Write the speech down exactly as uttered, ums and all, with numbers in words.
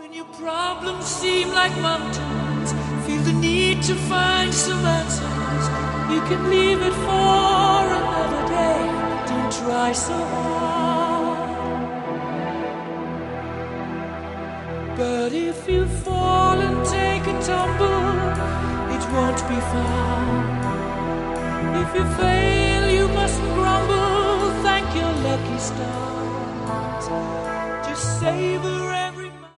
When your problems seem like mountains, feel the need to find some answers. You can leave it for another day. Don't try so hard. But if you fall and take a tumble, it won't be found. If you fail, you mustn't grumble. Thank your lucky stars. Just savor every